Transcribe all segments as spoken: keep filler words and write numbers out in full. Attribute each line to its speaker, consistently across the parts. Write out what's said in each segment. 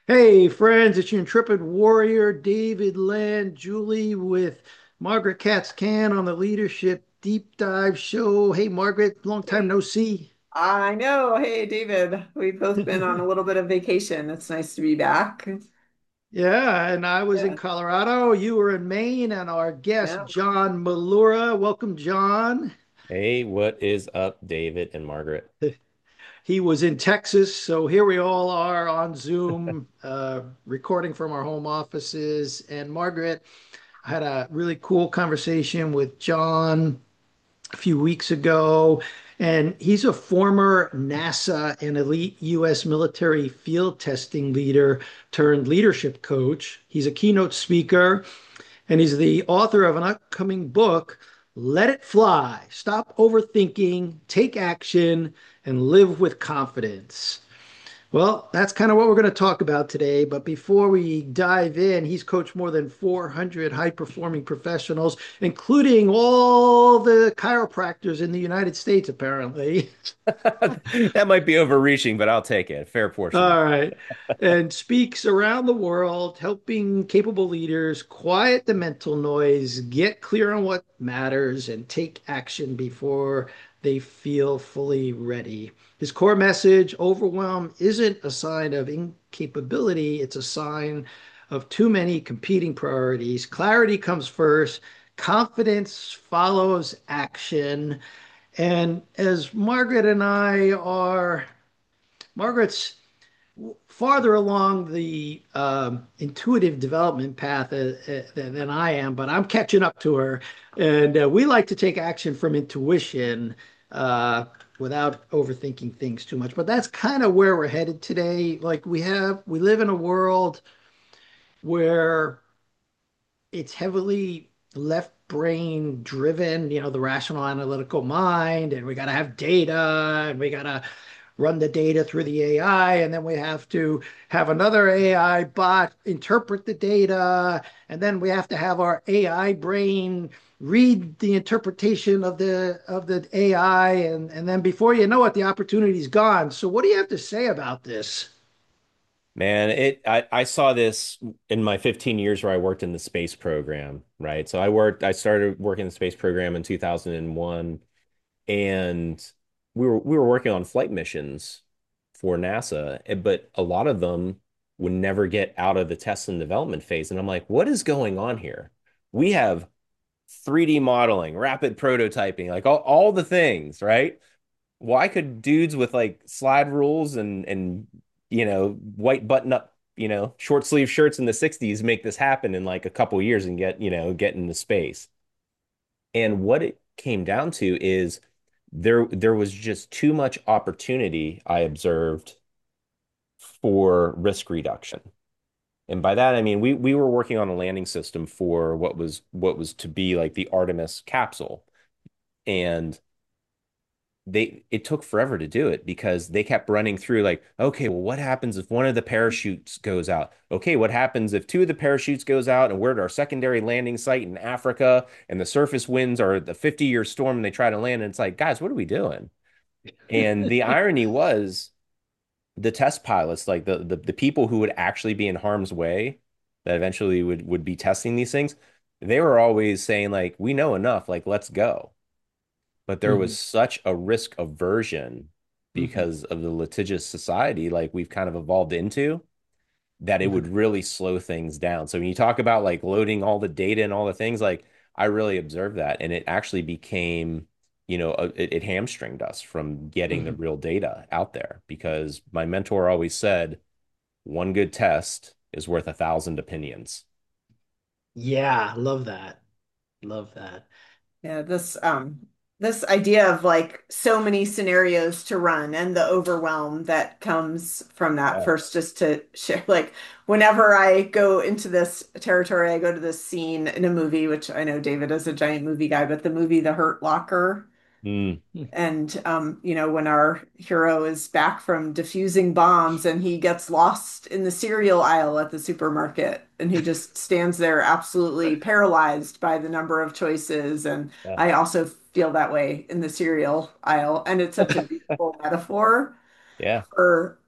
Speaker 1: Hey, friends, it's your intrepid warrior, David Land, Julie, with Margaret Katz Can on the Leadership Deep Dive Show. Hey, Margaret, long time no see.
Speaker 2: I know. Hey, David, we've both been on a little bit of vacation. It's nice to be back.
Speaker 1: Yeah, and I was in
Speaker 2: Yeah,
Speaker 1: Colorado, you were in Maine, and our guest,
Speaker 2: yeah.
Speaker 1: John Malura. Welcome, John.
Speaker 3: Hey, what is up, David and Margaret?
Speaker 1: He was in Texas, so here we all are on Zoom, uh, recording from our home offices. And Margaret, I had a really cool conversation with John a few weeks ago, and he's a former NASA and elite U S military field testing leader turned leadership coach. He's a keynote speaker, and he's the author of an upcoming book, Let It Fly, Stop Overthinking, Take Action, and Live with Confidence. Well, that's kind of what we're going to talk about today. But before we dive in, he's coached more than four hundred high performing professionals, including all the chiropractors in the United States, apparently.
Speaker 3: That might be overreaching, but I'll take it. Fair portion.
Speaker 1: All right. And speaks around the world, helping capable leaders quiet the mental noise, get clear on what matters, and take action before they feel fully ready. His core message, overwhelm isn't a sign of incapability, it's a sign of too many competing priorities. Clarity comes first, confidence follows action. And as Margaret and I are, Margaret's farther along the um, intuitive development path uh, uh, than I am, but I'm catching up to her. And uh, we like to take action from intuition uh, without overthinking things too much. But that's kind of where we're headed today. Like we have, we live in a world where it's heavily left brain driven, you know, the rational analytical mind, and we got to have data and we got to run the data through the A I, and then we have to have another A I bot interpret the data, and then we have to have our A I brain read the interpretation of the of the A I, and and then before you know it, the opportunity's gone. So what do you have to say about this?
Speaker 3: Man, it I, I saw this in my fifteen years where I worked in the space program, right? So I worked I started working in the space program in two thousand one, and we were we were working on flight missions for NASA, eh, but a lot of them would never get out of the test and development phase. And I'm like, what is going on here? We have three D modeling, rapid prototyping, like all, all the things, right? Why could dudes with like slide rules and and you know white button up, you know short sleeve shirts in the sixties make this happen in like a couple years and get you know get into space? And what it came down to is there there was just too much opportunity I observed for risk reduction. And by that I mean we we were working on a landing system for what was what was to be like the Artemis capsule. And they it took forever to do it because they kept running through like, okay, well, what happens if one of the parachutes goes out? Okay, what happens if two of the parachutes goes out and we're at our secondary landing site in Africa and the surface winds are the fifty year storm and they try to land, and it's like, guys, what are we doing? And the irony was the test pilots, like the the, the people who would actually be in harm's way that eventually would would be testing these things, they were always saying like, we know enough, like let's go. But there
Speaker 1: Mhm,
Speaker 3: was such a risk aversion
Speaker 1: mhm,
Speaker 3: because of the litigious society like we've kind of evolved into, that it would
Speaker 1: mhm,
Speaker 3: really slow things down. So when you talk about like loading all the data and all the things, like I really observed that, and it actually became, you know, a, it, it hamstringed us from getting the
Speaker 1: mhm.
Speaker 3: real data out there because my mentor always said, one good test is worth a thousand opinions.
Speaker 1: Yeah, love that. Love that.
Speaker 2: Yeah, this um this idea of like so many scenarios to run and the overwhelm that comes from that.
Speaker 3: Yeah.
Speaker 2: First, just to share, like whenever I go into this territory, I go to this scene in a movie, which I know David is a giant movie guy, but the movie The Hurt Locker.
Speaker 3: Mm.
Speaker 2: And um, you know, when our hero is back from defusing bombs and he gets lost in the cereal aisle at the supermarket and he just stands there absolutely paralyzed by the number of choices. And
Speaker 3: Yeah.
Speaker 2: I also feel that way in the cereal aisle. And it's such a beautiful metaphor
Speaker 3: Yeah.
Speaker 2: for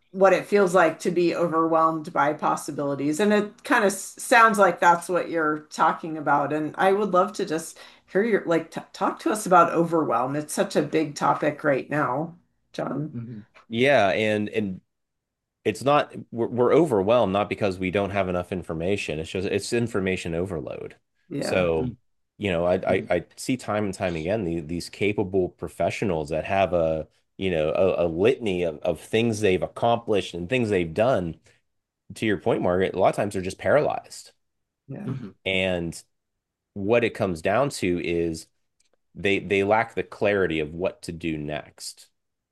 Speaker 2: what it feels like to be overwhelmed by possibilities. And it kind of sounds like that's what you're talking about. And I would love to just hear your, like, t talk to us about overwhelm. It's such a big topic right now, John.
Speaker 1: Mhm.
Speaker 3: Yeah, and and it's not we're, we're overwhelmed not because we don't have enough information. It's just it's information overload.
Speaker 2: Yeah.
Speaker 3: So,
Speaker 1: Mhm.
Speaker 3: you know, I I,
Speaker 1: Mhm.
Speaker 3: I see time and time again the, these capable professionals that have a you know a, a litany of, of things they've accomplished and things they've done. To your point, Margaret, a lot of times they're just paralyzed.
Speaker 2: Yeah.
Speaker 1: Mhm.
Speaker 3: And what it comes down to is they they lack the clarity of what to do next.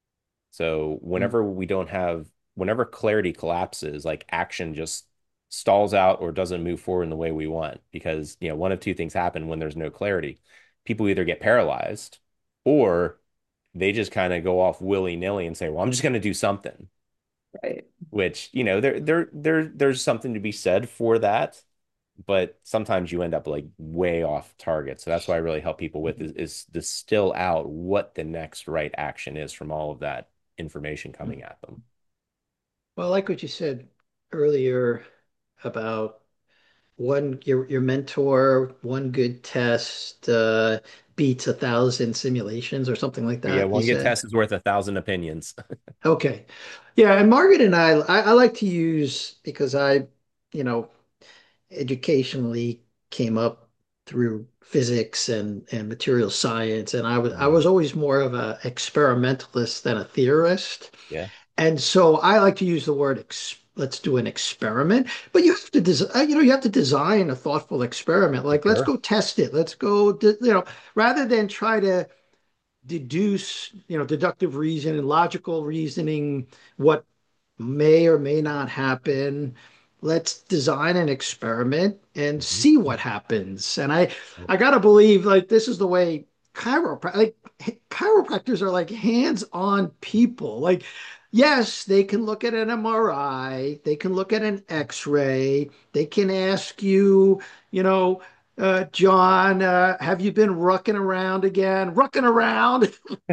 Speaker 3: So
Speaker 1: Mhm.
Speaker 3: whenever we don't have, whenever clarity collapses, like action just stalls out or doesn't move forward in the way we want, because, you know, one of two things happen when there's no clarity. People either get paralyzed or they just kind of go off willy-nilly and say, well, I'm just going to do something,
Speaker 2: Right.
Speaker 3: which, you know, there, there, there, there's something to be said for that. But sometimes you end up like way off target. So that's what I really help people with
Speaker 1: Mhm.
Speaker 3: is, is distill out what the next right action is from all of that information coming at them.
Speaker 1: Well, I like what you said earlier about one your your mentor, one good test uh, beats a thousand simulations or something like
Speaker 3: Yeah,
Speaker 1: that. You
Speaker 3: one good
Speaker 1: said.
Speaker 3: test is worth a thousand opinions.
Speaker 1: Okay. Yeah, and Margaret and I, I, I like to use because I, you know, educationally came up through physics and and material science, and I was I
Speaker 3: Mhm.
Speaker 1: was always more of a experimentalist than a theorist.
Speaker 3: Yeah,
Speaker 1: And so I like to use the word ex let's do an experiment, but you have to design, you know, you have to design a thoughtful experiment.
Speaker 3: for
Speaker 1: Like, let's
Speaker 3: sure.
Speaker 1: go test it. Let's go, you know, rather than try to deduce, you know, deductive reason and logical reasoning, what may or may not happen. Let's design an experiment and
Speaker 3: Mhm.
Speaker 1: see what happens. And I, I gotta believe like this is the way chiroprac like chiropractors are like hands-on people. Like, yes, they can look at an M R I, they can look at an X-ray, they can ask you, you know, uh, John, uh, have you been rucking around again? Rucking around.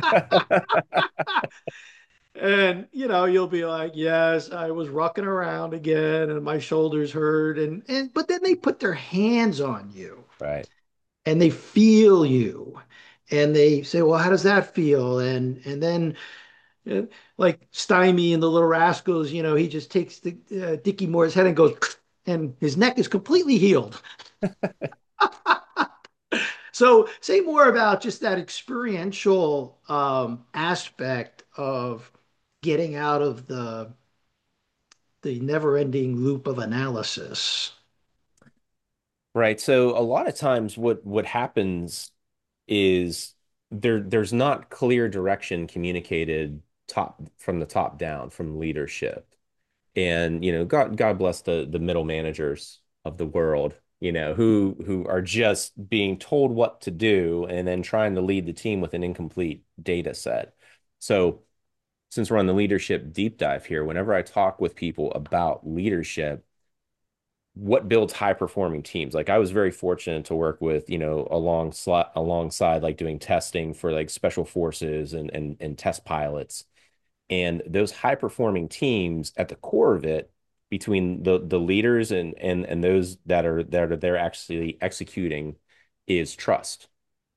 Speaker 1: And you know, you'll be like, yes, I was rocking around again and my shoulders hurt. And and but then they put their hands on you
Speaker 3: Right.
Speaker 1: and they feel you. And they say, well, how does that feel? And and then uh, like Stymie and the Little Rascals, you know, he just takes the uh, Dickie Moore's head and goes, and his neck is completely healed. So say more about just that experiential um, aspect of getting out of the the never-ending loop of analysis.
Speaker 3: Right. So a lot of times what what happens is there there's not clear direction communicated top from the top down from leadership. And you know, God God bless the the middle managers of the world, you know, who who are just being told what to do and then trying to lead the team with an incomplete data set. So since we're on the leadership deep dive here, whenever I talk with people about leadership, what builds high performing teams? Like I was very fortunate to work with, you know, alongside alongside like doing testing for like special forces and and and test pilots. And those high performing teams at the core of it, between the the leaders and and and those that are that are they're actually executing, is trust.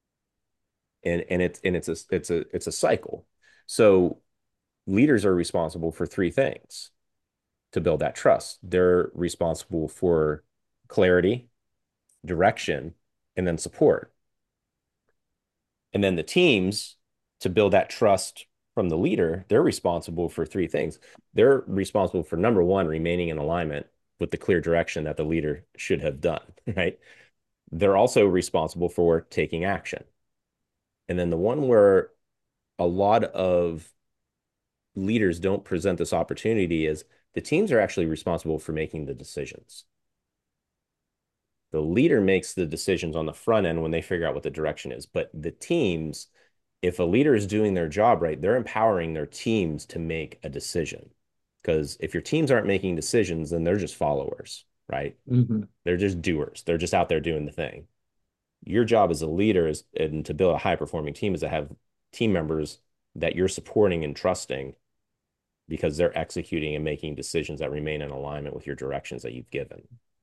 Speaker 3: And and it's and it's a it's a it's a cycle. So leaders are responsible for three things to build that trust. They're responsible for clarity, direction, and then support. And then the teams, to build that trust from the leader, they're responsible for three things. They're responsible for number one, remaining in alignment with the clear direction that the leader should have done, right? They're also responsible for taking action. And then the one where a lot of leaders don't present this opportunity is the teams are actually responsible for making the decisions. The leader makes the decisions on the front end when they figure out what the direction is. But the teams, if a leader is doing their job right, they're empowering their teams to make a decision. Because if your teams aren't making decisions, then they're just followers, right?
Speaker 1: Mhm.
Speaker 3: They're just doers. They're just out there doing the thing. Your job as a leader is and to build a high performing team is to have team members that you're supporting and trusting because they're executing and making decisions that remain in alignment with your directions that you've given.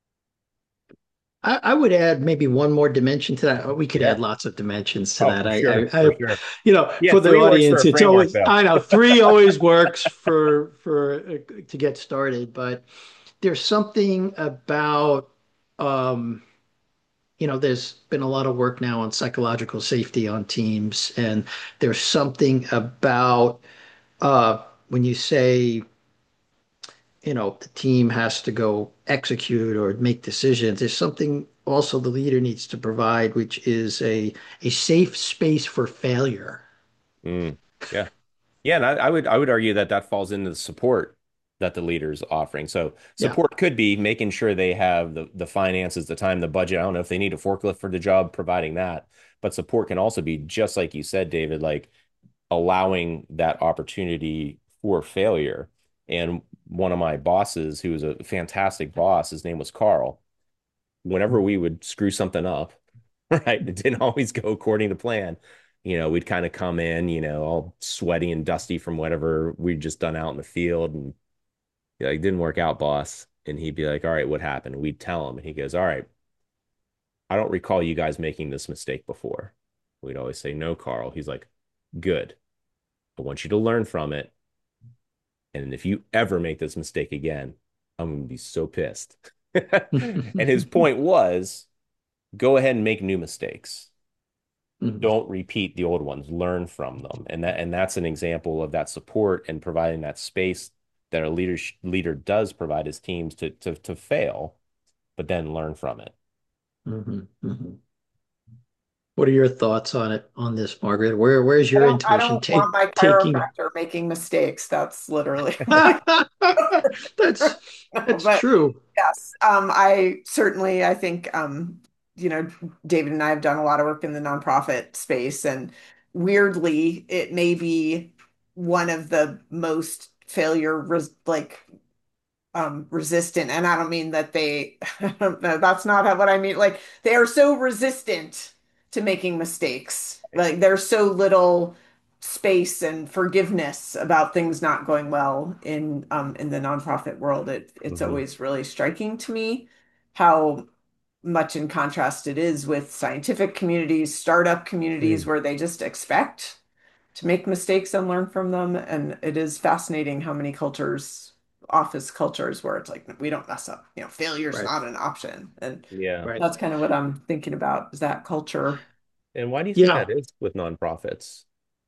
Speaker 1: I, I would add maybe one more dimension to that. We could add
Speaker 3: Yeah.
Speaker 1: lots of dimensions to
Speaker 3: Oh,
Speaker 1: that.
Speaker 3: for
Speaker 1: I,
Speaker 3: sure.
Speaker 1: I,
Speaker 3: For
Speaker 1: I,
Speaker 3: sure.
Speaker 1: you know,
Speaker 3: Yeah.
Speaker 1: for the
Speaker 3: Three works for
Speaker 1: audience,
Speaker 3: a
Speaker 1: it's
Speaker 3: framework,
Speaker 1: always,
Speaker 3: though.
Speaker 1: I know three always works for for uh, to get started, but there's something about, um, you know, there's been a lot of work now on psychological safety on teams, and there's something about uh, when you say, you know, the team has to go execute or make decisions. There's something also the leader needs to provide, which is a a safe space for failure.
Speaker 3: Mm, yeah. Yeah, and I, I would I would argue that that falls into the support that the leader's offering. So
Speaker 1: Yeah.
Speaker 3: support could be making sure they have the the finances, the time, the budget. I don't know if they need a forklift for the job, providing that. But support can also be just like you said, David, like allowing that opportunity for failure. And one of my bosses, who was a fantastic boss, his name was Carl. Whenever we would screw something up, right, it didn't always go according to plan. You know, we'd kind of come in, you know, all sweaty and dusty from whatever we'd just done out in the field, and yeah, it didn't work out, boss. And he'd be like, "All right, what happened?" We'd tell him, and he goes, "All right, I don't recall you guys making this mistake before." We'd always say, "No, Carl." He's like, "Good. I want you to learn from it. And if you ever make this mistake again, I'm going to be so pissed." And his point was go ahead and make new mistakes. Don't repeat the old ones, learn from them. And that and that's an example of that support and providing that space that a leader leader does provide his teams to to to fail, but then learn from it.
Speaker 1: Mhm, mhm. What are your thoughts on it on this, Margaret? Where where's
Speaker 2: I
Speaker 1: your
Speaker 2: don't I
Speaker 1: intuition
Speaker 2: don't want
Speaker 1: take
Speaker 2: my
Speaker 1: taking?
Speaker 2: chiropractor making mistakes. That's literally
Speaker 1: That's that's
Speaker 2: but
Speaker 1: true.
Speaker 2: yes, um, I certainly I think um, you know, David and I have done a lot of work in the nonprofit space, and weirdly, it may be one of the most failure res like um resistant, and I don't mean that they that's not how, what I mean. Like they are so resistant to making mistakes. Like there's so little space and forgiveness about things not going well in um in the nonprofit world. It it's
Speaker 3: Mhm.
Speaker 2: always really striking to me how much in contrast it is with scientific communities, startup communities
Speaker 3: Mm.
Speaker 2: where they just expect to make mistakes and learn from them. And it is fascinating how many cultures, office cultures, where it's like, we don't mess up. You know, failure is
Speaker 1: Right,
Speaker 2: not an option. And
Speaker 3: Yeah.
Speaker 1: right.
Speaker 2: that's kind of what I'm thinking about is that culture.
Speaker 3: And why do you think
Speaker 1: Yeah.
Speaker 3: that is with nonprofits?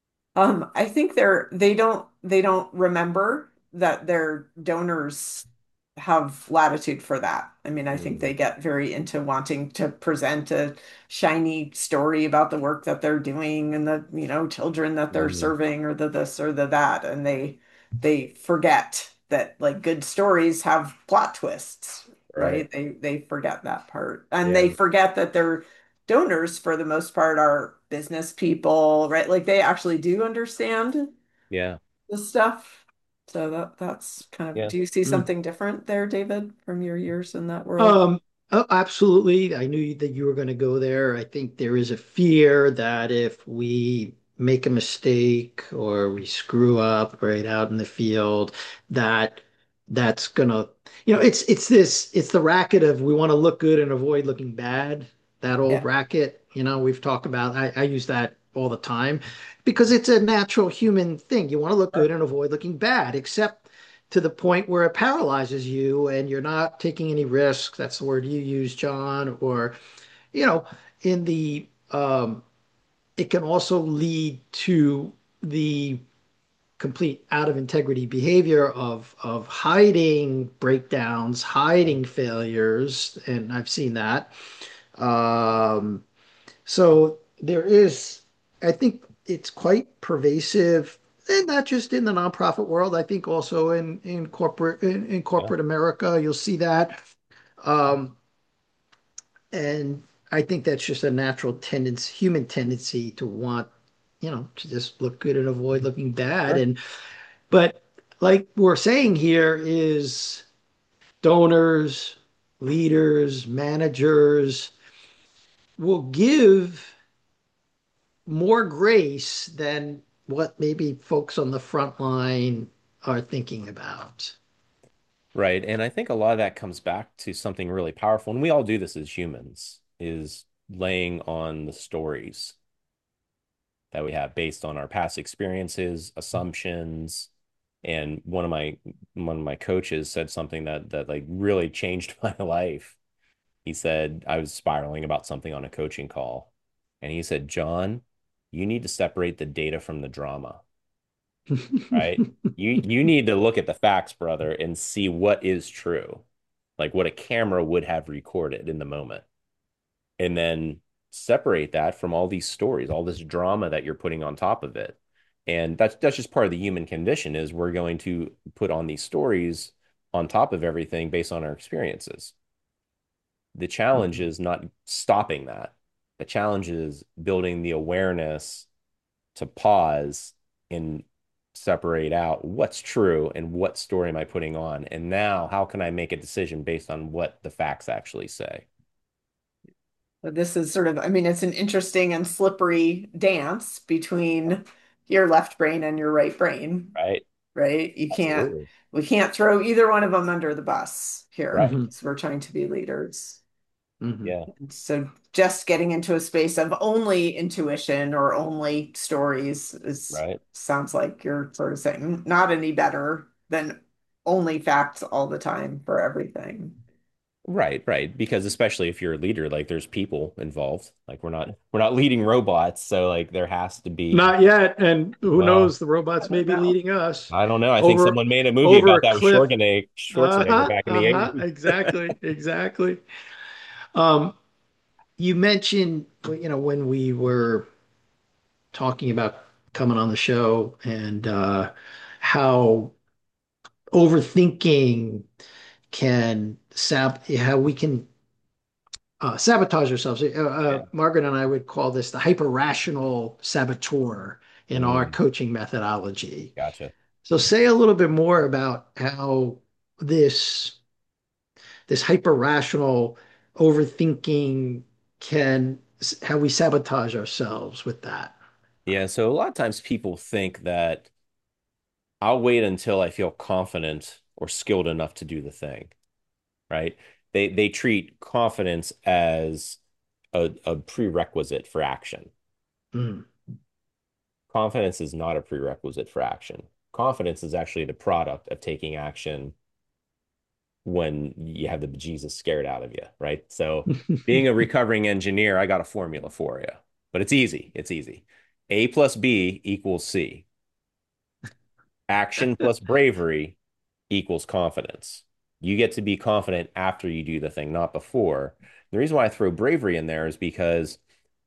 Speaker 2: Um, I think they're they don't they don't remember that their donors have latitude for that. I mean, I think
Speaker 3: Mm.
Speaker 2: they get very into wanting to present a shiny story about the work that they're doing and the, you know, children that they're
Speaker 3: Mm.
Speaker 2: serving or the this or the that. And they they forget that like good stories have plot twists,
Speaker 3: Right.
Speaker 2: right? They they forget that part. And they
Speaker 3: Yeah.
Speaker 2: forget that their donors, for the most part, are business people, right? Like they actually do understand
Speaker 3: Yeah.
Speaker 2: this stuff. So that that's kind of,
Speaker 3: Yeah.
Speaker 2: do you see
Speaker 1: Mm.
Speaker 2: something different there, David, from your years in that world?
Speaker 1: Um, oh, absolutely. I knew that you were going to go there. I think there is a fear that if we make a mistake or we screw up right out in the field, that that's gonna, you know, it's it's this, it's the racket of we want to look good and avoid looking bad. That old
Speaker 2: Yeah.
Speaker 1: racket, you know, we've talked about. I, I use that all the time because it's a natural human thing. You want to look good and avoid looking bad, except to the point where it paralyzes you and you're not taking any risks. That's the word you use, John. Or, you know, in the, um, it can also lead to the complete out of integrity behavior of of hiding breakdowns, hiding failures, and I've seen that. Um, so there is, I think it's quite pervasive, and not just in the nonprofit world. I think also in in corporate in, in
Speaker 3: Yeah.
Speaker 1: corporate America, you'll see that. Um, and I think that's just a natural tendency, human tendency to want, you know, to just look good and avoid looking bad.
Speaker 3: Sure.
Speaker 1: And but like we're saying here is donors, leaders, managers will give more grace than what maybe folks on the front line are thinking about.
Speaker 3: Right. And I think a lot of that comes back to something really powerful. And we all do this as humans, is laying on the stories that we have based on our past experiences, assumptions. And one of my one of my coaches said something that that like really changed my life. He said I was spiraling about something on a coaching call. And he said, John, you need to separate the data from the drama, right? You you need to look at the facts, brother, and see what is true, like what a camera would have recorded in the moment, and then separate that from all these stories, all this drama that you're putting on top of it. And that's that's just part of the human condition is we're going to put on these stories on top of everything based on our experiences. The challenge is not stopping that. The challenge is building the awareness to pause and separate out what's true and what story am I putting on. And now, how can I make a decision based on what the facts actually say?
Speaker 2: But this is sort of, I mean, it's an interesting and slippery dance between your left brain and your right brain,
Speaker 3: Right?
Speaker 2: right? You can't,
Speaker 3: Absolutely.
Speaker 2: we can't throw either one of them under the bus here.
Speaker 3: Right.
Speaker 1: Hmm.
Speaker 2: So we're trying to be leaders.
Speaker 1: Hmm.
Speaker 3: Yeah.
Speaker 2: And so just getting into a space of only intuition or only stories is
Speaker 3: Right.
Speaker 2: sounds like you're sort of saying not any better than only facts all the time for everything.
Speaker 3: Right, right. Because especially if you're a leader, like there's people involved. Like we're not we're not leading robots, so like there has to be,
Speaker 1: Not yet, and who
Speaker 3: well,
Speaker 1: knows? The
Speaker 2: I
Speaker 1: robots may
Speaker 2: don't
Speaker 1: be
Speaker 2: know.
Speaker 1: leading us
Speaker 3: I don't know. I think
Speaker 1: over
Speaker 3: someone made a movie
Speaker 1: over
Speaker 3: about
Speaker 1: a
Speaker 3: that with
Speaker 1: cliff.
Speaker 3: Schwarzenegger, Schwarzenegger
Speaker 1: Uh-huh,
Speaker 3: back in the
Speaker 1: uh-huh,
Speaker 3: eighties.
Speaker 1: exactly, exactly. Um, you mentioned, well, you know, when we were talking about coming on the show and uh, how overthinking can sab how we can uh, sabotage ourselves. Uh, uh,
Speaker 3: Yeah.
Speaker 1: Margaret and I would call this the hyper rational saboteur in our
Speaker 3: Mm,
Speaker 1: coaching methodology.
Speaker 3: gotcha.
Speaker 1: So, say a little bit more about how this this hyper rational overthinking can how we sabotage ourselves with that.
Speaker 3: Yeah, so a lot of times people think that I'll wait until I feel confident or skilled enough to do the thing, right? They they treat confidence as a, a prerequisite for action.
Speaker 1: Mm.
Speaker 3: Confidence is not a prerequisite for action. Confidence is actually the product of taking action when you have the bejesus scared out of you, right? So, being a recovering engineer, I got a formula for you, but it's easy. It's easy. A plus B equals C. Action plus bravery equals confidence. You get to be confident after you do the thing, not before. The reason why I throw bravery in there is because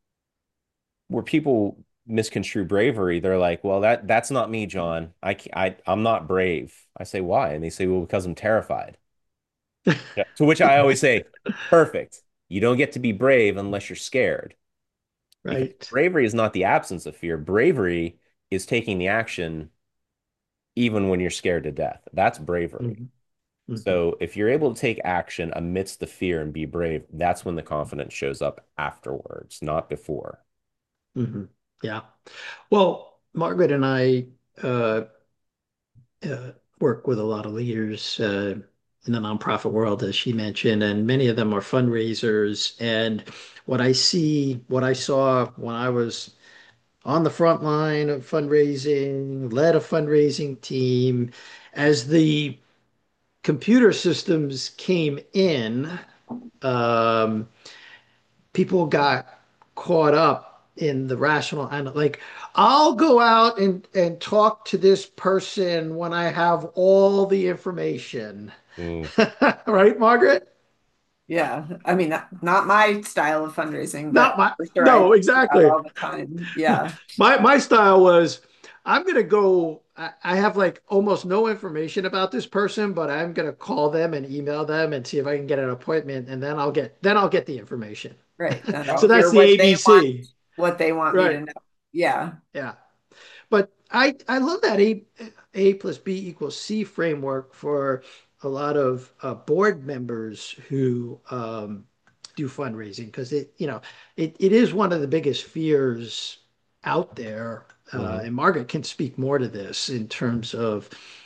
Speaker 3: where people misconstrue bravery, they're like, "Well, that that's not me, John. I, I I'm not brave." I say, "Why?" And they say, "Well, because I'm terrified." Yeah. To which I always say, "Perfect. You don't get to be brave unless you're scared." Because
Speaker 1: Right.
Speaker 3: bravery is not the absence of fear. Bravery is taking the action even when you're scared to death. That's bravery.
Speaker 1: Mhm. Mhm.
Speaker 3: So if you're able to take action amidst the fear and be brave, that's when the confidence shows up afterwards, not before.
Speaker 1: Mhm. Yeah. Well, Margaret and I uh, uh, work with a lot of leaders uh, in the nonprofit world, as she mentioned, and many of them are fundraisers. And what I see, what I saw when I was on the front line of fundraising, led a fundraising team, as the computer systems came in, um, people got caught up in the rational and like I'll go out and and talk to this person when I have all the information.
Speaker 3: Mm,
Speaker 1: Right, Margaret?
Speaker 2: Yeah, I mean, not, not my style of fundraising,
Speaker 1: Not
Speaker 2: but
Speaker 1: my
Speaker 2: for sure I
Speaker 1: no,
Speaker 2: do that
Speaker 1: exactly.
Speaker 2: all the time. Yeah,
Speaker 1: My my style was I'm gonna go. I, I have like almost no information about this person, but I'm gonna call them and email them and see if I can get an appointment, and then I'll get then I'll get the information.
Speaker 2: right. And
Speaker 1: So
Speaker 2: I'll
Speaker 1: that's
Speaker 2: hear
Speaker 1: the
Speaker 2: what they want,
Speaker 1: A B C.
Speaker 2: what they want me
Speaker 1: Right.
Speaker 2: to know. Yeah,
Speaker 1: Yeah. But I I love that A A plus B equals C framework for a lot of uh, board members who um, do fundraising because it you know it, it is one of the biggest fears out there. Uh,
Speaker 3: mhm.
Speaker 1: and Margaret can speak more to this in terms of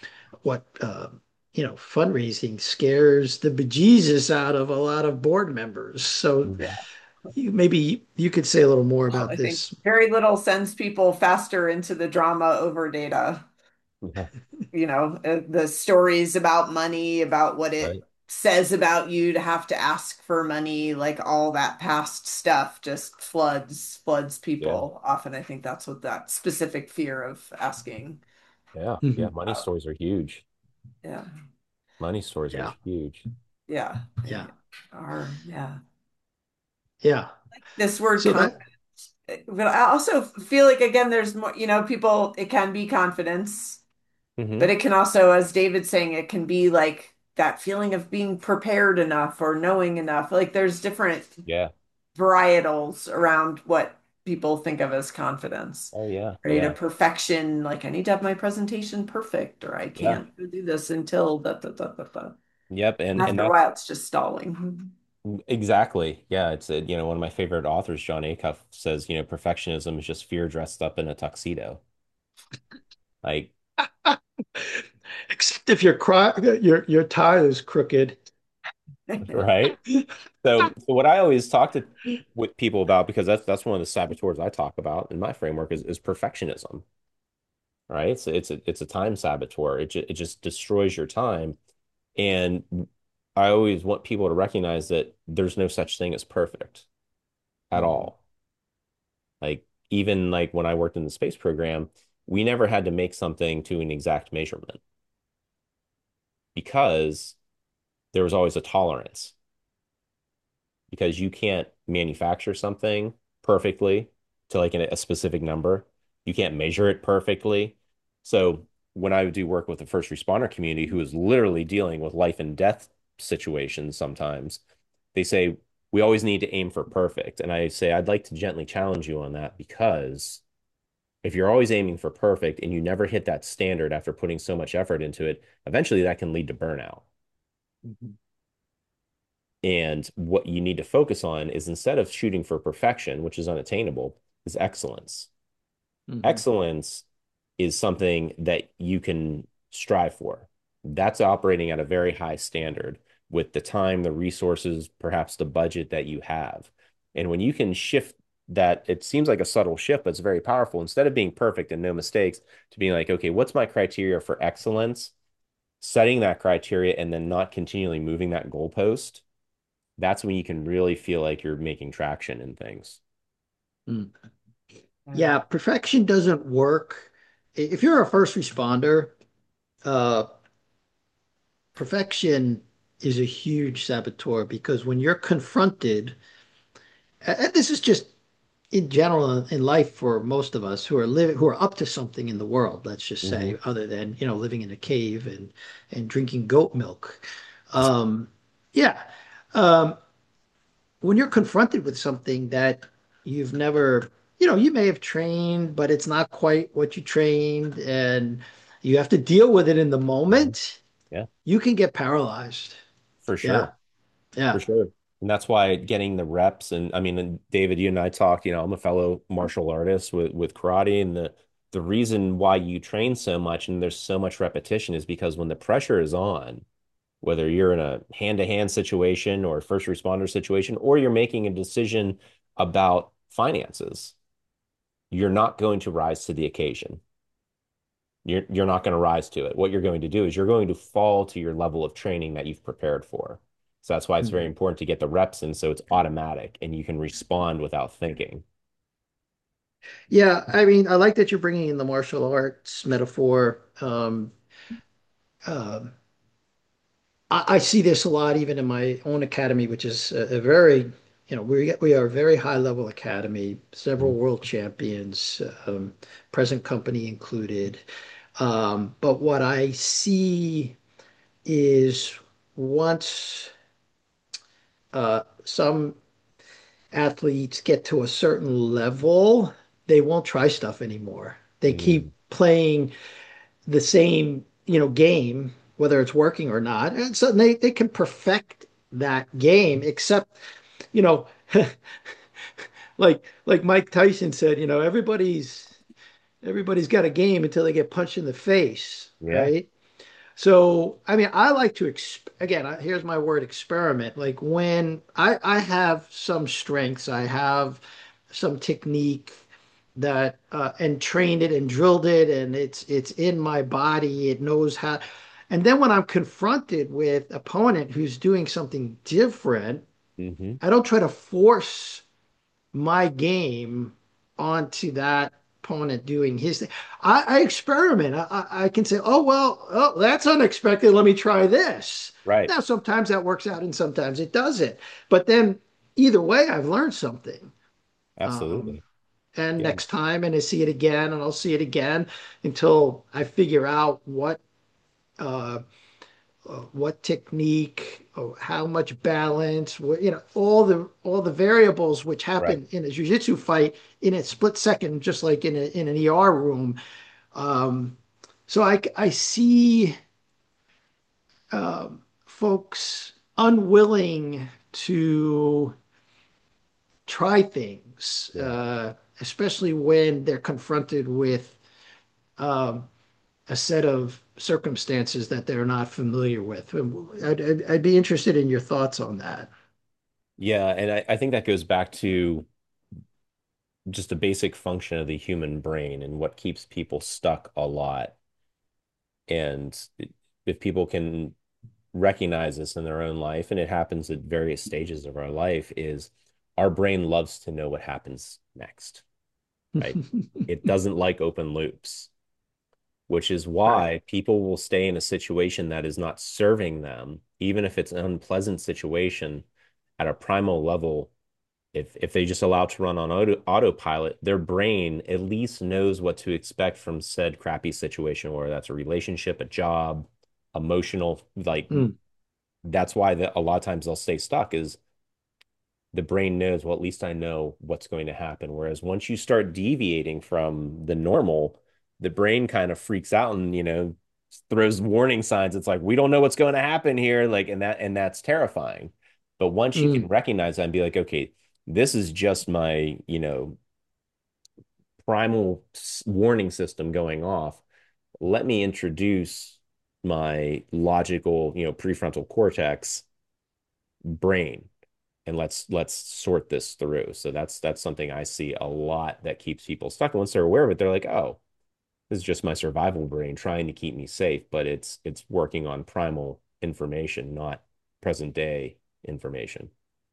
Speaker 1: what uh, you know, fundraising scares the bejesus out of a lot of board members. So
Speaker 3: Yeah.
Speaker 1: you, maybe you could say a little more
Speaker 2: Well,
Speaker 1: about
Speaker 2: I think
Speaker 1: this.
Speaker 2: very little sends people faster into the drama over data.
Speaker 3: Yeah.
Speaker 2: You know, uh, the stories about money, about what it
Speaker 3: Right.
Speaker 2: says about you to have to ask for money, like all that past stuff just floods, floods
Speaker 3: Yeah.
Speaker 2: people. Often I think that's what that specific fear of asking
Speaker 3: Yeah. Yeah.
Speaker 1: Mhm.
Speaker 3: Money
Speaker 2: about.
Speaker 3: stories are huge.
Speaker 2: Yeah.
Speaker 3: Money stories are
Speaker 1: Yeah,
Speaker 2: Yeah.
Speaker 3: huge.
Speaker 2: Yeah.
Speaker 1: yeah,
Speaker 2: They are, yeah.
Speaker 1: yeah.
Speaker 2: This word
Speaker 1: So
Speaker 2: confidence.
Speaker 1: that,
Speaker 2: But I also feel like again, there's more, you know, people, it can be confidence. But
Speaker 3: Hmm.
Speaker 2: it can also, as David's saying, it can be like that feeling of being prepared enough or knowing enough. Like there's different
Speaker 3: Yeah.
Speaker 2: varietals around what people think of as confidence,
Speaker 3: Oh yeah.
Speaker 2: right? A
Speaker 3: Yeah.
Speaker 2: perfection, like I need to have my presentation perfect, or I
Speaker 3: Yeah.
Speaker 2: can't do this until da da da da da.
Speaker 3: Yep. And and
Speaker 2: After a
Speaker 3: that's
Speaker 2: while, it's just stalling.
Speaker 3: exactly. Yeah. It's a, you know, one of my favorite authors, John Acuff, says, you know, perfectionism is just fear dressed up in a tuxedo. Like,
Speaker 1: except if your cry, your your tie is crooked.
Speaker 3: right? So, so what I always talk to with people about, because that's that's one of the saboteurs I talk about in my framework is, is perfectionism, right? So it's a it's a time saboteur. It ju- it just destroys your time. And I always want people to recognize that there's no such thing as perfect at
Speaker 1: Mhm.
Speaker 3: all. Like even like when I worked in the space program, we never had to make something to an exact measurement because there was always a tolerance because you can't manufacture something perfectly to like a specific number. You can't measure it perfectly. So when I would do work with the first responder community who is literally dealing with life and death situations sometimes, they say, we always need to aim for perfect. And I say, I'd like to gently challenge you on that because if you're always aiming for perfect and you never hit that standard after putting so much effort into it, eventually that can lead to burnout.
Speaker 1: Mhm.
Speaker 3: And what you need to focus on is instead of shooting for perfection, which is unattainable, is excellence.
Speaker 1: Mhm.
Speaker 3: Excellence is something that you can strive for. That's operating at a very high standard with the time, the resources, perhaps the budget that you have. And when you can shift that, it seems like a subtle shift, but it's very powerful. Instead of being perfect and no mistakes, to being like, okay, what's my criteria for excellence? Setting that criteria and then not continually moving that goalpost, that's when you can really feel like you're making traction in things.
Speaker 1: Mm. Yeah, perfection doesn't work. If you're a first responder, uh, perfection is a huge saboteur because when you're confronted, and this is just in general in life for most of us who are living who are up to something in the world, let's just
Speaker 3: Hmm.
Speaker 1: say, other than, you know, living in a cave and and drinking goat milk. Um, yeah. Um, when you're confronted with something that you've never, you know, you may have trained, but it's not quite what you trained, and you have to deal with it in the
Speaker 3: Hmm.
Speaker 1: moment,
Speaker 3: Yeah,
Speaker 1: you can get paralyzed.
Speaker 3: for
Speaker 1: Yeah.
Speaker 3: sure. For
Speaker 1: Yeah.
Speaker 3: sure. And that's why getting the reps and I mean, and David, you and I talked, you know, I'm a fellow martial artist with, with karate and the the reason why you train so much and there's so much repetition is because when the pressure is on, whether you're in a hand-to-hand situation or first responder situation, or you're making a decision about finances, you're not going to rise to the occasion. You're you're not going to rise to it. What you're going to do is you're going to fall to your level of training that you've prepared for. So that's why it's very
Speaker 1: Mhm.
Speaker 3: important to get the reps in so it's automatic and you can respond without thinking.
Speaker 1: Yeah, I mean, I like that you're bringing in the martial arts metaphor. Um, um, I, I see this a lot even in my own academy, which is a, a very, you know, we we are a very high level academy, several
Speaker 3: Mhm.
Speaker 1: world champions, um, present company included. Um, but what I see is once uh, some athletes get to a certain level, they won't try stuff anymore. They keep
Speaker 3: Mm,
Speaker 1: playing the same, you know, game, whether it's working or not. And so they, they can perfect that game, except, you know, like like Mike Tyson said, you know, everybody's everybody's got a game until they get punched in the face,
Speaker 3: yeah,
Speaker 1: right? So, I mean, I like to exp again, I- here's my word experiment. Like when I I have some strengths, I have some technique that uh, and trained it and drilled it and it's it's in my body. It knows how. And then when I'm confronted with opponent who's doing something different,
Speaker 3: Hmm.
Speaker 1: I don't try to force my game onto that opponent doing his thing. I, I experiment. I, I I can say, oh, well, oh, that's unexpected. Let me try this.
Speaker 3: Right.
Speaker 1: Now, sometimes that works out and sometimes it doesn't. But then either way, I've learned something. Um,
Speaker 3: Absolutely.
Speaker 1: and
Speaker 3: Yeah.
Speaker 1: next time, and I see it again, and I'll see it again until I figure out what uh, uh, what technique, or how much balance, what, you know, all the all the variables which
Speaker 3: Right.
Speaker 1: happen in a jiu-jitsu fight in a split second, just like in a, in an E R room. Um, so I I see um, folks unwilling to try things,
Speaker 3: Yeah.
Speaker 1: uh, especially when they're confronted with um, a set of circumstances that they're not familiar with. I'd, I'd, I'd be interested in your thoughts on that.
Speaker 3: Yeah. And I, I think that goes back to just a basic function of the human brain and what keeps people stuck a lot. And if people can recognize this in their own life, and it happens at various stages of our life, is our brain loves to know what happens next, right? It doesn't like open loops, which is
Speaker 1: Right.
Speaker 3: why people will stay in a situation that is not serving them, even if it's an unpleasant situation at a primal level. If if they just allow it to run on auto, autopilot, their brain at least knows what to expect from said crappy situation, whether that's a relationship, a job, emotional, like
Speaker 1: Mm,
Speaker 3: that's why the, a lot of times they'll stay stuck is the brain knows, well, at least I know what's going to happen. Whereas once you start deviating from the normal, the brain kind of freaks out and, you know, throws warning signs. It's like, we don't know what's going to happen here. Like, and that, and that's terrifying. But once you can
Speaker 1: mm,
Speaker 3: recognize that and be like, okay, this is just my, you know, primal warning system going off. Let me introduce my logical, you know, prefrontal cortex brain and let's let's sort this through. So that's that's something I see a lot that keeps people stuck. And once they're aware of it, they're like, oh, this is just my survival brain trying to keep me safe, but it's it's working on primal information, not present day information.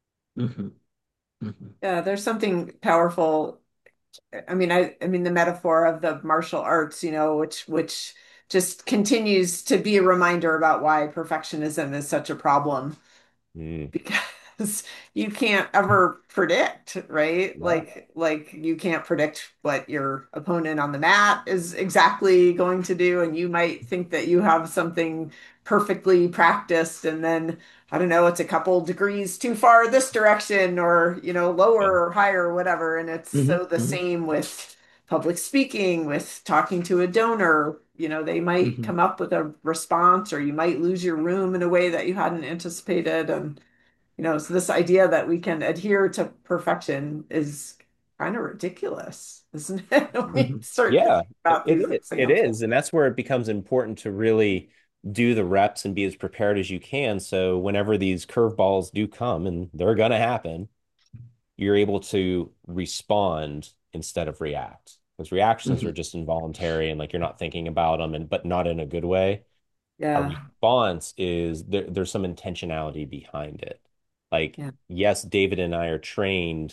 Speaker 1: mhm, mhm,
Speaker 2: Yeah, there's something powerful. I mean, I I mean the metaphor of the martial arts, you know, which which just continues to be a reminder about why perfectionism is such a problem
Speaker 3: Mm,
Speaker 2: because you can't ever predict, right?
Speaker 3: yeah,
Speaker 2: Like like you can't predict what your opponent on the mat is exactly going to do, and you might think that you have something perfectly practiced, and then I don't know, it's a couple degrees too far this direction, or you know,
Speaker 3: yeah,
Speaker 2: lower or higher or whatever. And it's
Speaker 1: mhm,
Speaker 2: so the
Speaker 1: mhm,
Speaker 2: same with public speaking, with talking to a donor. You know, they might
Speaker 1: mhm,
Speaker 2: come up with a response, or you might lose your room in a way that you hadn't anticipated. And you know, so this idea that we can adhere to perfection is kind of ridiculous, isn't it? When we
Speaker 1: mhm,
Speaker 2: start
Speaker 3: yeah.
Speaker 2: thinking
Speaker 3: It,
Speaker 2: about
Speaker 3: it
Speaker 2: these
Speaker 3: is. It
Speaker 2: examples.
Speaker 3: is, and that's where it becomes important to really do the reps and be as prepared as you can. So whenever these curveballs do come, and they're going to happen, you're able to respond instead of react because reactions are
Speaker 1: mhm,
Speaker 3: just involuntary and like you're not thinking about them and but not in a good way. A
Speaker 2: Yeah,
Speaker 3: response is there, there's some intentionality behind it. Like,
Speaker 2: yeah,
Speaker 3: yes, David and I are trained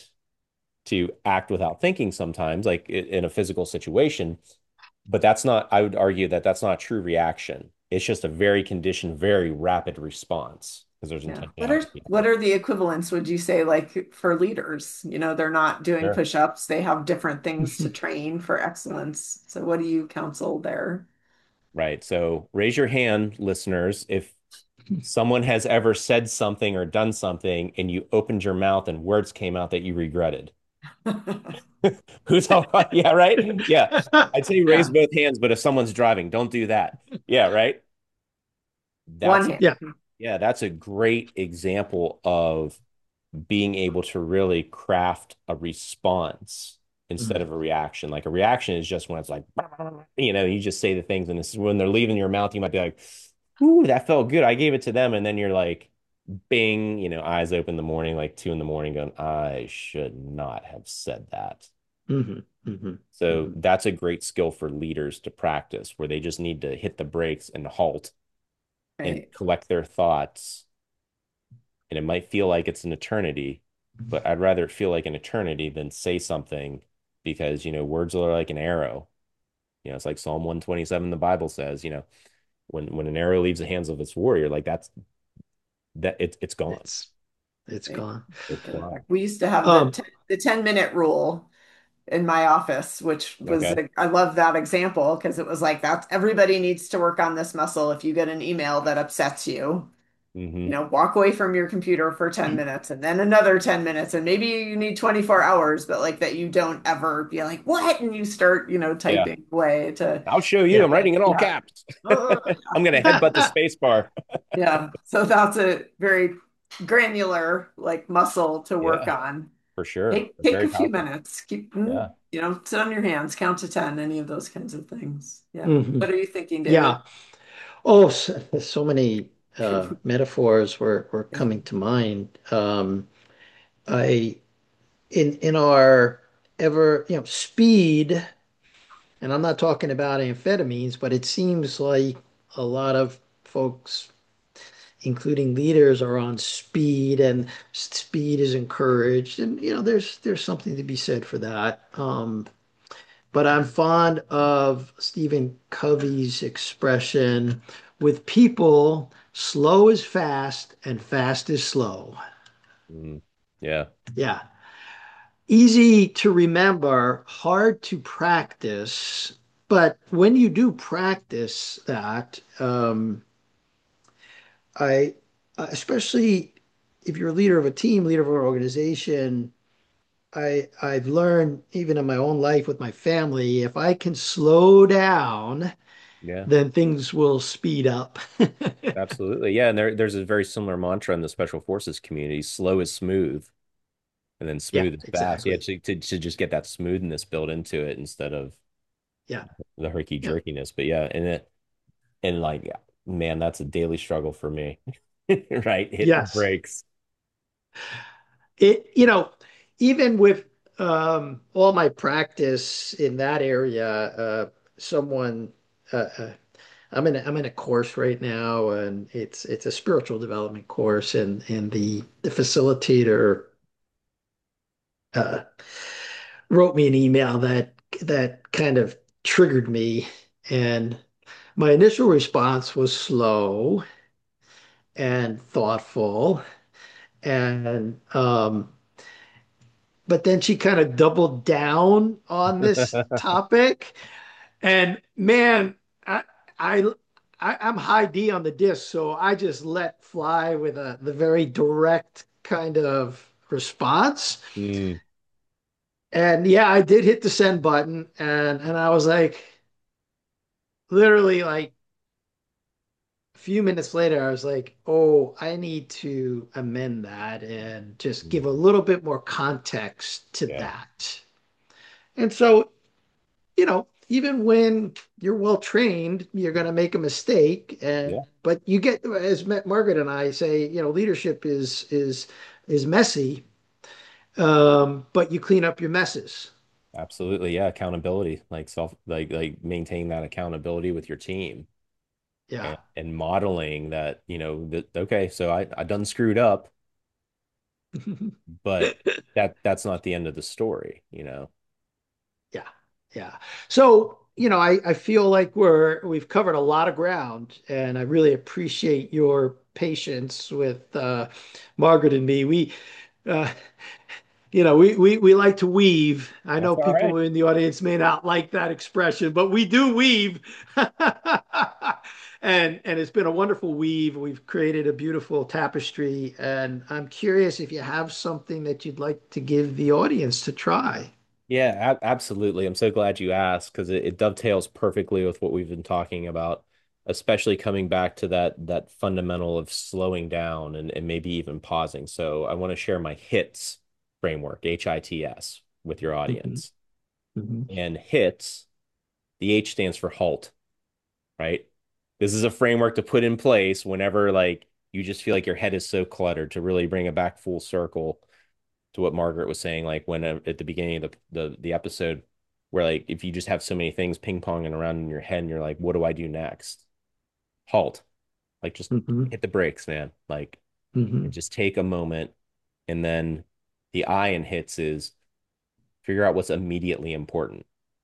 Speaker 3: to act without thinking sometimes, like in a physical situation, but that's not, I would argue that that's not a true reaction. It's just a very conditioned, very rapid response because there's
Speaker 2: yeah. What are
Speaker 3: intentionality behind
Speaker 2: what
Speaker 3: it.
Speaker 2: are the equivalents, would you say, like for leaders? You know, they're not doing
Speaker 3: Sure.
Speaker 2: push-ups, they have different things to
Speaker 1: mhm.
Speaker 2: train for excellence. So what do you counsel there?
Speaker 3: Right. So raise your hand, listeners, if someone has ever said something or done something and you opened your mouth and words came out that you regretted. Who's all right? Yeah, right. Yeah. I'd say raise
Speaker 2: Yeah,
Speaker 3: both hands, but if someone's driving, don't do that. Yeah, right.
Speaker 2: one
Speaker 3: That's
Speaker 2: hand.
Speaker 1: Yeah.
Speaker 3: yeah, that's a great example of being able to really craft a response instead
Speaker 1: Mhm,
Speaker 3: of a reaction. Like a reaction is just when it's like, you know, you just say the things, and this is when they're leaving your mouth, you might be like, ooh, that felt good. I gave it to them. And then you're like, bing, you know, eyes open in the morning, like two in the morning, going, I should not have said that.
Speaker 1: Hmm. Hmm.
Speaker 3: So
Speaker 1: Hmm.
Speaker 3: that's a great skill for leaders to practice where they just need to hit the brakes and halt and
Speaker 2: Right.
Speaker 3: collect their thoughts. And it might feel like it's an eternity, but I'd rather it feel like an eternity than say something because, you know, words are like an arrow. You know, it's like Psalm one twenty-seven, the Bible says, you know, when when an arrow leaves the hands of its warrior, like that's that it, it's gone.
Speaker 1: It's it's
Speaker 2: Right.
Speaker 1: gone.
Speaker 3: It's fly.
Speaker 2: We used to have the
Speaker 1: Um,
Speaker 2: ten, the ten minute rule in my office, which was,
Speaker 3: Okay.
Speaker 2: a, I love that example because it was like that's everybody needs to work on this muscle. If you get an email that upsets you,
Speaker 3: Hmm.
Speaker 2: you know, walk away from your computer for ten minutes and then another ten minutes. And maybe you need twenty-four hours, but like that you don't ever be like, what? And you start, you know,
Speaker 3: Yeah.
Speaker 2: typing away to,
Speaker 3: I'll show you.
Speaker 1: yeah.
Speaker 3: I'm writing in all
Speaker 2: yeah.
Speaker 3: caps.
Speaker 2: Uh,
Speaker 3: I'm gonna headbutt the space bar.
Speaker 2: yeah. So that's a very granular like muscle to work
Speaker 3: Yeah,
Speaker 2: on.
Speaker 3: for sure.
Speaker 2: Take take
Speaker 3: Very
Speaker 2: a few
Speaker 3: powerful.
Speaker 2: minutes. Keep, mm,
Speaker 3: Yeah.
Speaker 2: you know, sit on your hands, count to ten, any of those kinds of things. Yeah.
Speaker 1: Hmm.
Speaker 2: What are you thinking, David?
Speaker 1: Yeah. Oh, so, so many uh, metaphors were, were
Speaker 2: Yeah.
Speaker 1: coming to mind. Um, I in in our ever, you know, speed, and I'm not talking about amphetamines, but it seems like a lot of folks, including leaders, are on speed, and speed is encouraged, and you know, there's there's something to be said for that. Um, but I'm fond of Stephen Covey's expression, with people, slow is fast and fast is slow.
Speaker 3: Mm. Yeah.
Speaker 1: Yeah. Easy to remember, hard to practice. But when you do practice that, um, I, especially if you're a leader of a team, leader of an organization, I, I've learned even in my own life with my family, if I can slow down,
Speaker 3: Yeah.
Speaker 1: then things will speed up.
Speaker 3: Absolutely. Yeah. And there, there's a very similar mantra in the special forces community. Slow is smooth, and then
Speaker 1: Yeah,
Speaker 3: smooth is fast. Yeah,
Speaker 1: exactly.
Speaker 3: to, to, to just get that smoothness built into it instead of
Speaker 1: Yeah.
Speaker 3: the herky
Speaker 1: Yeah.
Speaker 3: jerkiness. But yeah, and it and like yeah, man, that's a daily struggle for me. Right? Hit the
Speaker 1: Yes.
Speaker 3: brakes.
Speaker 1: It, you know, even with um, all my practice in that area, uh, someone, uh, uh, I'm in a, I'm in a course right now, and it's it's a spiritual development course, and and the the facilitator uh, wrote me an email that that kind of triggered me, and my initial response was slow and thoughtful, and um, but then she kind of doubled down on this topic. And man, I, I, I I'm high D on the disc, so I just let fly with a the very direct kind of response.
Speaker 3: Mm,
Speaker 1: And yeah, I did hit the send button, and and I was like, literally like a few minutes later, I was like, oh, I need to amend that and just give
Speaker 3: mm,
Speaker 1: a little bit more context to
Speaker 3: yeah.
Speaker 1: that. And so you know, even when you're well trained, you're going to make a mistake. And
Speaker 3: Yeah.
Speaker 1: but you get, as Margaret and I say, you know, leadership is is is messy, um, but you clean up your messes.
Speaker 3: Absolutely. Yeah. Accountability, like self, like like maintaining that accountability with your team
Speaker 1: Yeah.
Speaker 3: and, and modeling that, you know, that okay, so I I done screwed up, but that that's not the end of the story, you know.
Speaker 1: Yeah. Yeah. So, you know, I, I feel like we're we've covered a lot of ground, and I really appreciate your patience with uh, Margaret and me. We uh, You know, we, we we like to weave. I know
Speaker 3: That's all
Speaker 1: people
Speaker 3: right.
Speaker 1: in the audience may not like that expression, but we do weave. And and it's been a wonderful weave. We've created a beautiful tapestry, and I'm curious if you have something that you'd like to give the audience to try.
Speaker 3: Yeah, a absolutely. I'm so glad you asked because it, it dovetails perfectly with what we've been talking about, especially coming back to that that fundamental of slowing down and, and maybe even pausing. So I want to share my HITS framework, H I T S, with your
Speaker 1: Mhm.
Speaker 3: audience.
Speaker 1: Mhm.
Speaker 3: And HITS, the H stands for halt, right? This is a framework to put in place whenever like you just feel like your head is so cluttered to really bring it back full circle to what Margaret was saying, like when uh, at the beginning of the, the the episode, where like if you just have so many things ping ponging around in your head and you're like, what do I do next? Halt. Like just
Speaker 1: Hmm.
Speaker 3: hit the brakes, man. Like and
Speaker 1: Hmm.
Speaker 3: just take a moment and then the I in hits is figure out what's immediately important.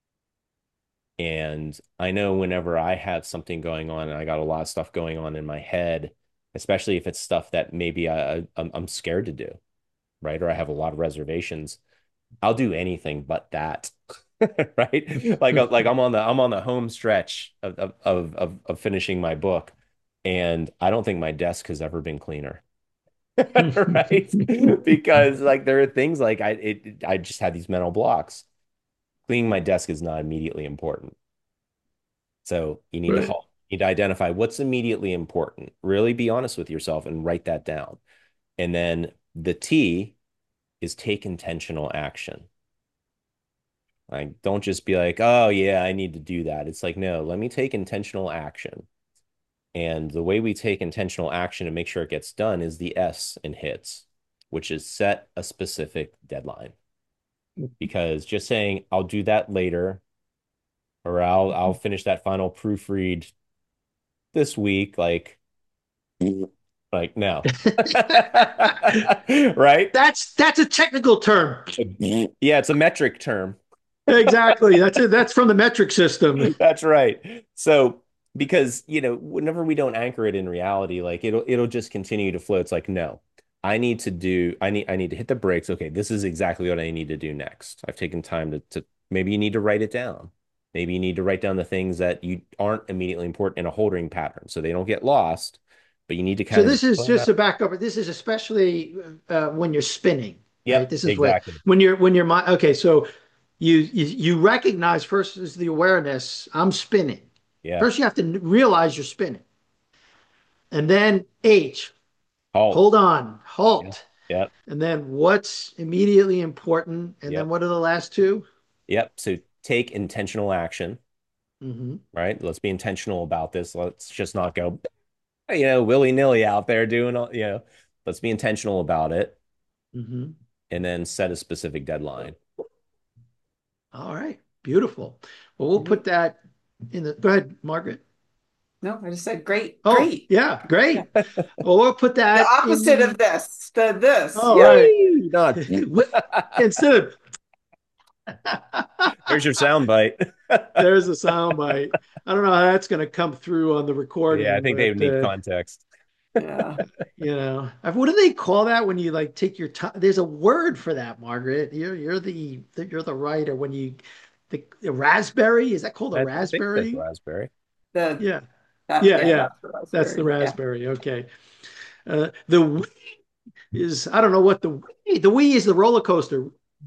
Speaker 3: And I know whenever I have something going on and I got a lot of stuff going on in my head, especially if it's stuff that maybe I, I'm, I'm scared to do, right? Or I have a lot of reservations, I'll do anything but that. Right? Like uh, like I'm on the I'm on the home stretch of of of of of finishing my book, and I don't think my desk has ever been cleaner. Right? Because like there are things like I it I just had these mental blocks. Cleaning my desk is not immediately important. So you need to
Speaker 1: Right.
Speaker 3: halt. You need to identify what's immediately important. Really be honest with yourself and write that down. And then the T is take intentional action. Like, don't just be like, oh, yeah, I need to do that. It's like, no, let me take intentional action. And the way we take intentional action to make sure it gets done is the S in hits, which is set a specific deadline. Because just saying, I'll do that later, or I'll I'll finish that final proofread this week, like, like no. Right?
Speaker 1: That's that's a technical term.
Speaker 3: Yeah, it's a metric term.
Speaker 1: Exactly. That's it. That's from the metric system.
Speaker 3: That's right. So because, you know, whenever we don't anchor it in reality, like it'll it'll just continue to flow. It's like, no, I need to do, I need I need to hit the brakes. Okay, this is exactly what I need to do next. I've taken time to to maybe you need to write it down. Maybe you need to write down the things that you aren't immediately important in a holding pattern so they don't get lost, but you need to
Speaker 1: So
Speaker 3: kind of
Speaker 1: this
Speaker 3: just
Speaker 1: is
Speaker 3: slow
Speaker 1: just
Speaker 3: down.
Speaker 1: a backup. This is especially uh, when you're spinning, right?
Speaker 3: Yep,
Speaker 1: This is what
Speaker 3: exactly.
Speaker 1: when you're when you're mind. Okay, so you, you you recognize first is the awareness. I'm spinning.
Speaker 3: Yeah.
Speaker 1: First, you have to realize you're spinning, and then H.
Speaker 3: Halt.
Speaker 1: Hold on,
Speaker 3: Yeah.
Speaker 1: halt,
Speaker 3: Yep.
Speaker 1: and then what's immediately important, and then
Speaker 3: Yep.
Speaker 1: what are the last two?
Speaker 3: Yep. So take intentional action,
Speaker 1: Mm-hmm.
Speaker 3: right? Let's be intentional about this. Let's just not go, you know, willy-nilly out there doing all, you know, let's be intentional about it
Speaker 1: Mm-hmm.
Speaker 3: and then set a specific deadline.
Speaker 1: All right, beautiful. Well, we'll
Speaker 2: Great.
Speaker 1: put that in the. Go ahead, Margaret.
Speaker 2: No, I just said great,
Speaker 1: Oh,
Speaker 2: great.
Speaker 1: yeah,
Speaker 2: Yeah.
Speaker 1: great. Well, we'll put
Speaker 2: The
Speaker 1: that in
Speaker 2: opposite of
Speaker 1: the.
Speaker 2: this, the this.
Speaker 1: All
Speaker 2: Yeah.
Speaker 1: right.
Speaker 3: Yay! Not.
Speaker 1: Instead of
Speaker 3: There's your sound bite.
Speaker 1: there's a sound bite. I don't know how that's going to come through on the
Speaker 3: Yeah, I
Speaker 1: recording,
Speaker 3: think they
Speaker 1: but
Speaker 3: need
Speaker 1: uh,
Speaker 3: context.
Speaker 2: Yeah.
Speaker 1: you know, what do they call that when you like take your time? There's a word for that, Margaret. You're you're the you're the writer when you the, the raspberry. Is that called a
Speaker 3: I, I think that's
Speaker 1: raspberry?
Speaker 3: raspberry.
Speaker 2: The
Speaker 1: Yeah,
Speaker 2: that
Speaker 1: yeah,
Speaker 2: yeah,
Speaker 1: yeah.
Speaker 2: that's the
Speaker 1: That's the
Speaker 2: raspberry. Yeah.
Speaker 1: raspberry. Okay. Uh, the we is I don't know what the we, the we is the roller coaster.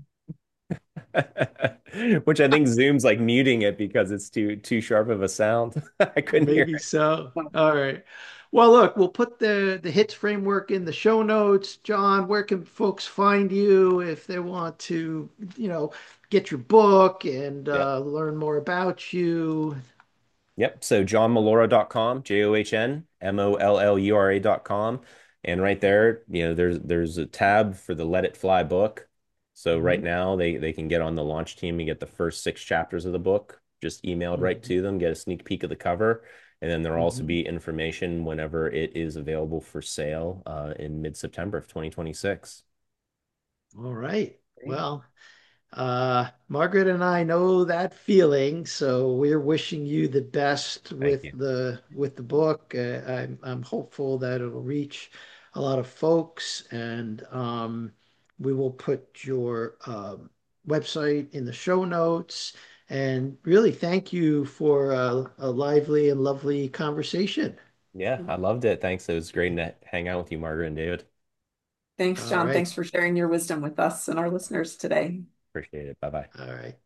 Speaker 3: Which I think Zoom's like muting it because it's too too sharp of a sound. I couldn't hear
Speaker 1: Maybe so. All right. Well, look, we'll put the the hits framework in the show notes. John, where can folks find you if they want to, you know, get your book and
Speaker 3: it.
Speaker 1: uh, learn more about you?
Speaker 3: Yep. So john malura dot com, J O H N M O L L U R A dot com. And right there, you know, there's there's a tab for the Let It Fly book. So right
Speaker 1: Mhm.
Speaker 3: now they they can get on the launch team and get the first six chapters of the book just emailed right
Speaker 1: Mhm.
Speaker 3: to them, get a sneak peek of the cover. And then there'll also
Speaker 1: Mhm.
Speaker 3: be information whenever it is available for sale uh, in mid-September of twenty twenty-six.
Speaker 1: All right.
Speaker 2: Great.
Speaker 1: Well, Uh, Margaret and I know that feeling, so we're wishing you the best
Speaker 3: Thank
Speaker 1: with
Speaker 3: you.
Speaker 1: the with the book. Uh, I'm I'm hopeful that it'll reach a lot of folks, and um, we will put your um, website in the show notes. And really, thank you for a, a lively and lovely conversation.
Speaker 3: Yeah, I loved it. Thanks. It was great to hang out with you, Margaret and David.
Speaker 2: Thanks,
Speaker 1: All
Speaker 2: John.
Speaker 1: right,
Speaker 2: Thanks for sharing your wisdom with us and our listeners today.
Speaker 3: Appreciate it. Bye bye.
Speaker 1: all right.